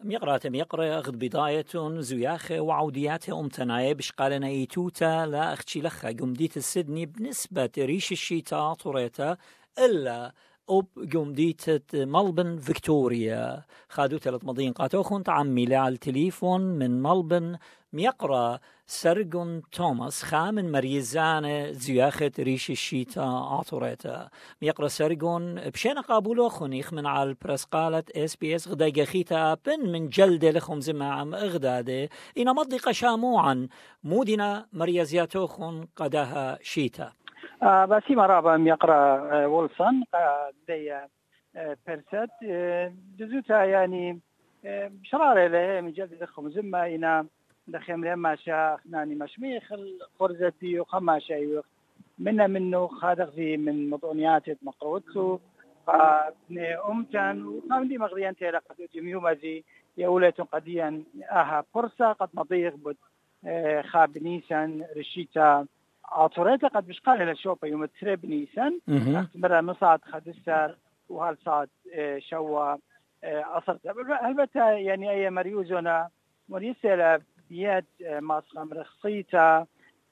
ميقرأ أخذ بداية زياخ وعوديات أمتناية بشقالنا إيتوتا لا أختي لخا قمديت السدني بنسبة ريش الشيتا طوريتا إلا أوب قمديت ملبن فيكتوريا خادو 3 مضين قاتوخون تعمي على التليفون من ملبن ميقرأ سرقون توماس خامن مريزانة زياخة ريش الشيتا عطوريتا ميقرأ سرقون بشينا قابولو خنيخ من على البرس قالت SBS غدا جخيتا بن من جلدة لخم زماعم اغدادة إنا مضيقة شاموعا مودنا مريزياتوخون قداها شيتا باسي مرابا يقرأ وولسون دي برسات جزوتا يعني شرارة له من جلدة لخم زماعم إنا دخيم لما شاخ ناني مشميخ الخرزتي وخما شيء منه خادق في من مطونيات مقروتسو قابني أمتن وقام دي مغريان تيلا قد جميوما زي يوليت قديا فرصة قد مضيق بود خاب نيسان رشيتا عطوريتا قد بشقال للشوبة يوم تسرب نيسان اختبرها مصعد خدستر وهالصعد شوا أصرت البته يعني أي مريوزونا مريسة بيد ماسخة مرخصيتا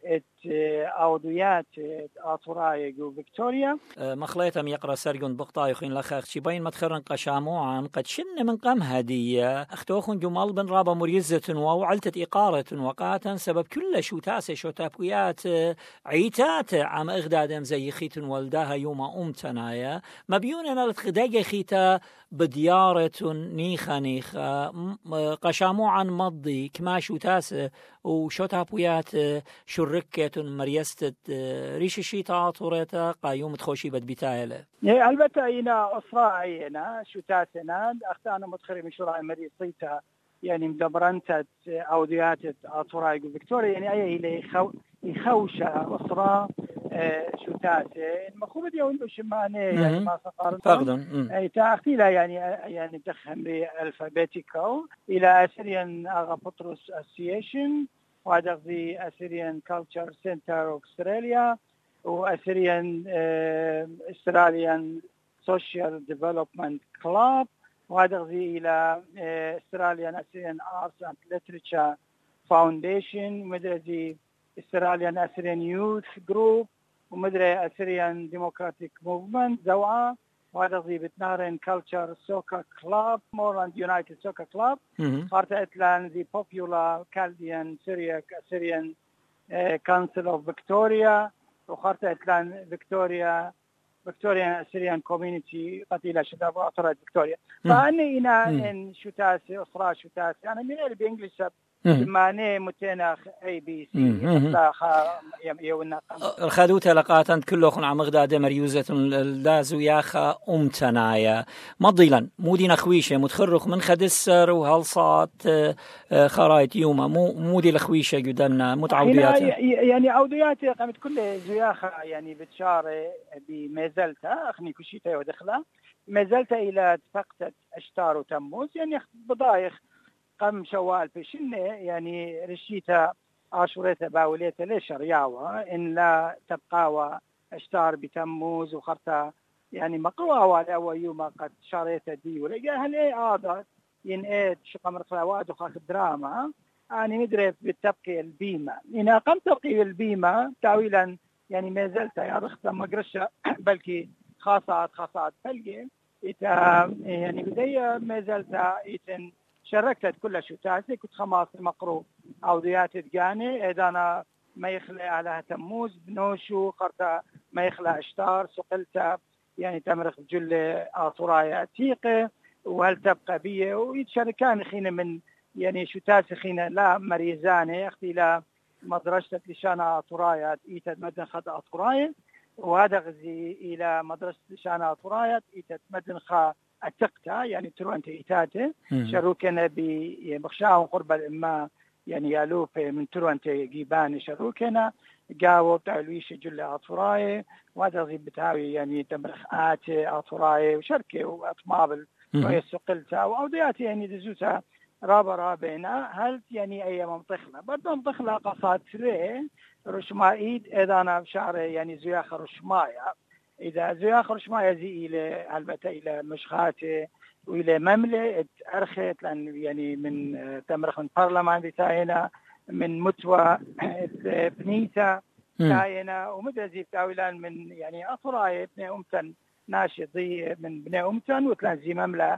أوديات آطوراي جو فيكتوريا مخليتم يقرأ سرقون بقطايخين لخاخ شبين مدخرن قشاموعا قد شن من قم هدية اختوخن جمال بن رابا مريزة ووعلتت إقارة وقاتا سبب كل شوتاسة شوتابويات عيتات عم اغدادم زي خيت والداها يوم أمتنايا مبيوننا لتخداج خيتا بديارة نيخة قشاموعا مضي كما شوتاسة وشوتابويات شركة مريستة ريش الشيطة عطوريتا قايوم تخوشي بدبتايلة البته إنا أسراء إنا شوتاسنا أختانا متخري من شراء مريصيتا يعني مدبرنتت أوديات عطوراي فيكتوريا يعني أي إلي يخوشة أسراء شوتاسة المخوبة دي عنده شمانة يعني ما سقارتهم أي تأختي لا يعني تخم بالفابيتيكال إلى أسريان أغا بطرس أسيشن وهذا في أسريان كالتشر سنتر أستراليا وأسريان أستراليان سوشيال ديفلوبمنت كلاب وهذا في إلى أستراليان أسريان آرتس أند ليتريتشر فاونديشن ومدري أستراليان أسريان يوث جروب ومدري أسريان ديموكراتيك موفمنت زوعة وهذا في بتنارن كالتشر سوكا كلاب مورلاند يونايتد سوكا كلاب خارطة إتلان ذي بوبيولا كالديان سيرياك أسريان كونسل أوف فيكتوريا وخارطة إتلان فيكتوريا أسريان كوميونيتي قتيلة شباب وأطراد فيكتوريا فأني إن شوتاسي أسرة شوتاسي أنا من اللي بإنجليش ماني متناخ أي بي سي لا يونا خدوت لقاتا كلهم عم غداد مريوزة لازو ياخا أمتنايا مضيلا مودينا خويشة متخرخ من خدسر وهالصات خرايط يوما مودي الخويشة قدامنا متعوديات يعني عوديات قامت كل زياخة يعني بتشارة بمازلتها أخني كشيتها ودخلها مازلتها إلى فقط أشتار وتموز يعني بضايخ قم شوال بشنة يعني رشيتها عاشورتها باوليتها ليش رياوة إن لا تبقى أشتار بتموز وخرطة يعني مقروة أو يوم قد شاريتها دي ولقى هل إيه عادة ينقيت شقمر خلاوات وخاك الدراما يعني مدري بتبقي البيمة إن قم تبقي البيمة تاويلا يعني ما زلت يا رخصة مقرشة بلكي خاصات بلقي يعني بداية ما زلت إتن شاركت كل شوتاتي كنت خماس مقروء عوديات تجاني إذا أنا ما يخلى على تموز بنوشو قرطة ما يخلى أشتار سقلت يعني تمرخ جل آطوراي عتيقة وهل تبقى بيه ويتشاركان خينا من يعني شوتاتي خينا لا مريزاني أختي لا مدرسة لشان آطوراي إيتد مدن خد آطوراي وهذا غزي إلى مدرسة لشان آطوراي إيتد مدن خا أتقتا يعني تروانت إيتاته شروكنا بمخشاهم قرب الإما يعني يالوب من تروانت جيبان شروكنا جاوب تعلويش جل أطفراي وهذا غيب بتاوي يعني تمرخات أطفراي وشركة وأطمابل ويسقلتها وأوديات يعني دزوتها رابينا هل يعني أي منطقة برضو منطقة قصات سري رشمائيد إذا أنا بشعر يعني زياخ رشمايا إذا زياخ رشمايا زي إلى البته إلى مشخاتي وإلى مملة أرخت لأن يعني من تمرخ من برلمان بتاعنا من متوى بنيتا تاعنا ومدى زي تاويلان من يعني أطراي بني أمتن ناشط زي من بني أمتن وتلان زي مملة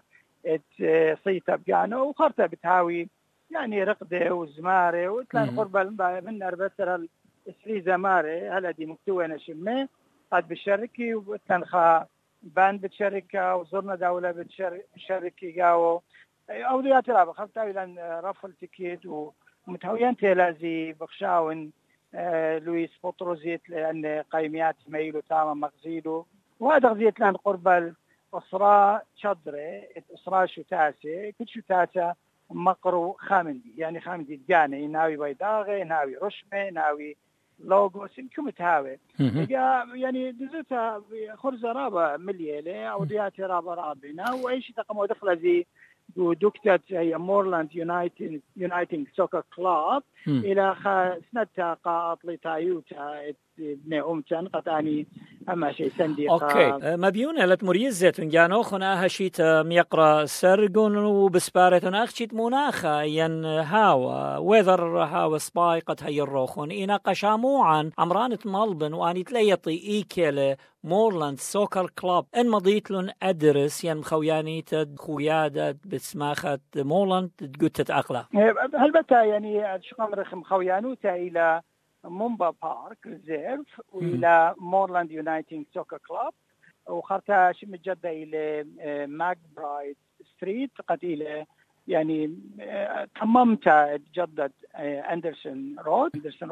صيتا بقانا وخرطة بتهاوي يعني رقدة وزمارة وتلان قربة من أربعة السري زمارة هلا دي مكتوينة شمي قد بشاركي وتلان خا بان بتشاركها وزرنا دولة بتشاركي قاو أوديات رابع خلطة إلى رفل تكيت ومتهويان تلازي بخشاون لويس بطرزيت لأن قيميات ميلو تاما مغزيلو وهذا غزيت لأن قرب الأسرة شدرة الأسرة شتاسة كل شتاسة مقرو خامندي يعني خامندي دجاني ناوي بيضاغي ناوي رشمة ناوي لوغوس يمكن متهاوي يعني دزتها خرزة رابع مليالة أو دياتي رابع رابنا وأي شيء تقوم دخل زي دكتة هي مورلاند يونايتنج سوكر كلاب إلى سنتها قاط لتايوتا بني أمتن قطعني أما شيء سندي أوكي مبيونة لتمريزة جانو خنا هشيت ميقرا سرقون وبسبارة أخشيت مناخا ين هاوا ويذر هاوا سباي قد هي الروخون إنا قشاموعا عمرانة ملبن واني تليطي إيكيل مورلاند سوكر كلاب إن مضيت لن أدرس ين مخوياني تد خويادة بسماخة مورلاند قلت تتأقلا هل بتا يعني شقام رخم خويانو تا إلى مومبا بارك ريزيرف وإلى مورلاند يونايتنج سوكر كلاب وخرتها شم جدة إلى ماكبرايد ستريت قد إلى يعني تممت جدة أندرسون رود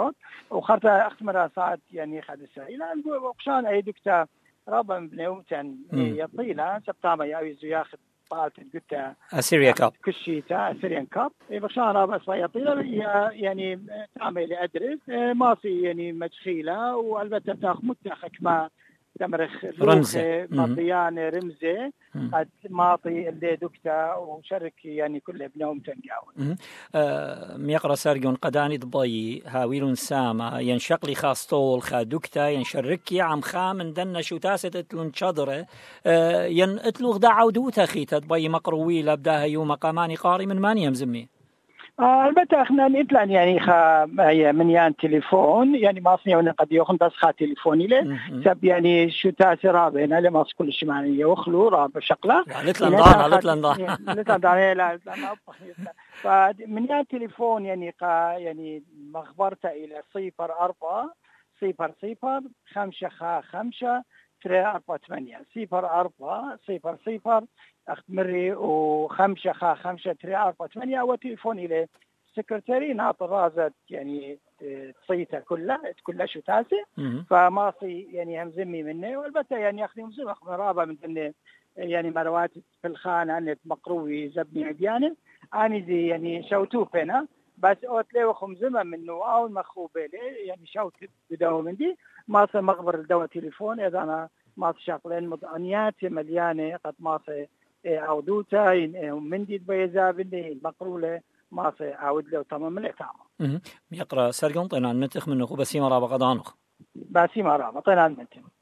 وخرتها أختمرها ساعة يعني خدسة إلى وقشان أي دكتة رابا بنيومتن يطيلة سبتاما يأوي زياخد طالت قلت أسيريا كاب كشيتا أسيريان كاب بخشان رابا صياطيلة يعني تعمل أدرس ما في يعني مدخيلة والبته تاخ متاخك ما تمرخ رمزة مطيانة رمزة قد ماطي اللي دكتا وشرك يعني كل ابنهم تنقاون ميقرا سارجون قداني ضبي هاويلون ساما ينشقلي خاصطول خا دكتا ينشركي عم خامن دنا شو تاسة اتلون شدرة ين اتلوغ دا عودوتا خيتا ضبي مقروي لابداها يوم مقاماني قاري من ماني يمزمي البته احنا نطلع يعني من يان تليفون يعني ما صنعنا قد ياخذ بس خا تليفوني له سب يعني شو تاثير رابنا لما كل شيء معني يخلو راب شقله لتلندان لا فمن يان تليفون يعني مخبرته الى 04 00 5 348 04 00 أختمري و5 5 348 أو تليفون إلى سكرتيري ناطر رازت يعني تصيتها كلها شو تاسع فما صي يعني همزمي منه والبته يعني أخذ همزم أخذ رابع من دني يعني مروات في الخانة أنت مقروي زبني عديانة أنا زي يعني شوتوف هنا بس أوتلي وخمزمة منه أو المخوبة لي يعني شوت بدو من دي ما صي مخبر الدواء تليفون إذا أنا ما شاقلين مضانيات مليانة قد ما صي عودوتا من دي بيزا بندي مقرولة ما صي عود له تمام له تمام يقرأ سرقون طينا نتخ منه بسيمة رابع قضانخ بسيمة رابع طينا نتخ